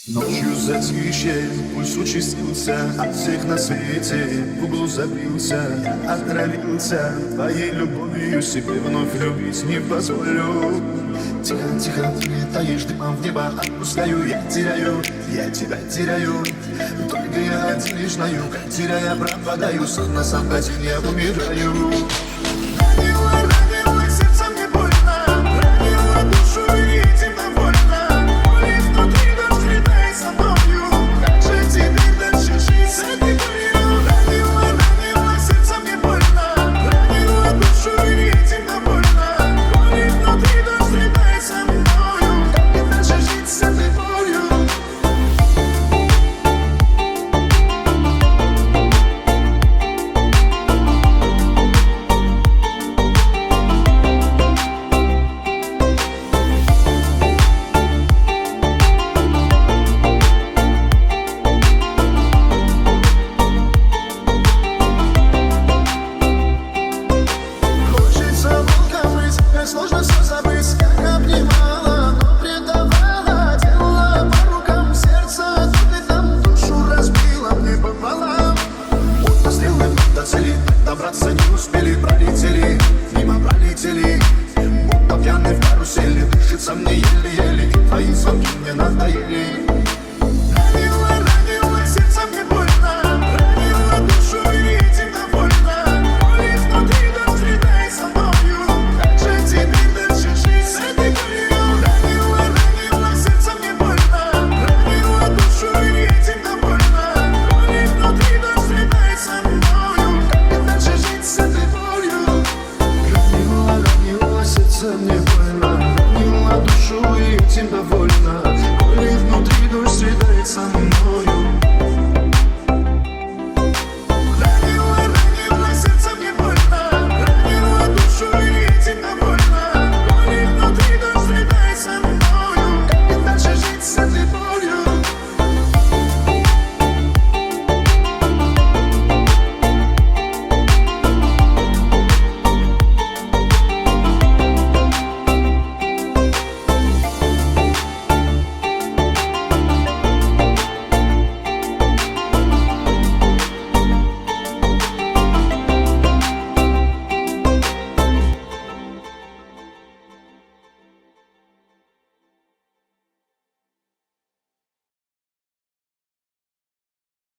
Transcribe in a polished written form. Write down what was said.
Ночью затишье, пульс участился, от всех на свете в углу забился. Я отравился твоей любовью, себе вновь любить не позволю. Тихо, тихо, ты летаешь дымом в небо, отпускаю, я тебя теряю. Только я один лишь знаю, как теряя пропадаю, сам на сам один я умираю. Ранила сердце мне больно, ранила душу и этим довольна. Боли внутри дождь, летай со мною. Как же теперь дальше жить с этой болью? Ранила сердце мне больно, ранила душу и этим довольна. Боли внутри дождь, летай со мною. Как мне дальше жить с этой болью? Сложно все забыть, как обнимала, но предавала. Делала по рукам сердца, тут и там душу разбила мне пополам. Будто стрелы до цели, добраться не успели, пролетели, мимо пролетели. Будто пьяный в карусели, дышится мне еле-еле, и твои звонки мне надоели.